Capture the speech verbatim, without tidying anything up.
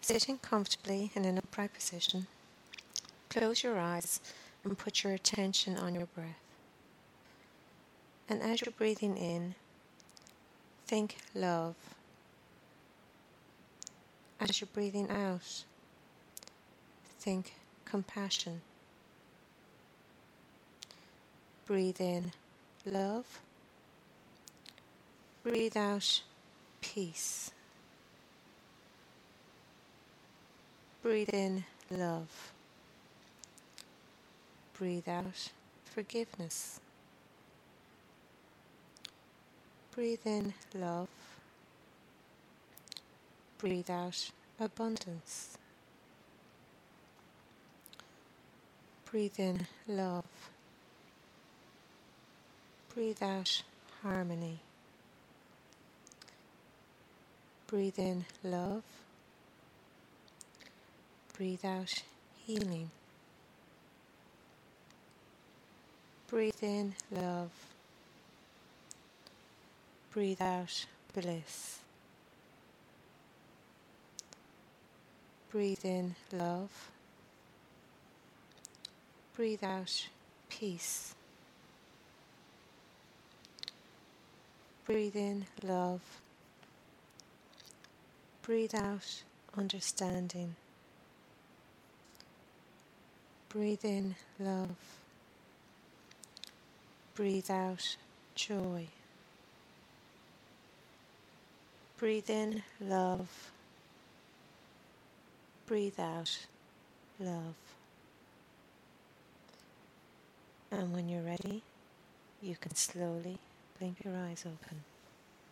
Sitting comfortably in an upright position, close your eyes and put your attention on your breath. And as you're breathing in, think love. As you're breathing out, think compassion. Breathe in love. Breathe out peace. Breathe in love. Breathe out forgiveness. Breathe in love. Breathe out abundance. Breathe in love. Breathe out harmony. Breathe in love. Breathe out healing. Breathe in love. Breathe out bliss. Breathe in love. Breathe out peace. Breathe in love. Breathe out understanding. Breathe in love. Breathe out joy. Breathe in love. Breathe out love. And when you're ready, you can slowly blink your eyes open.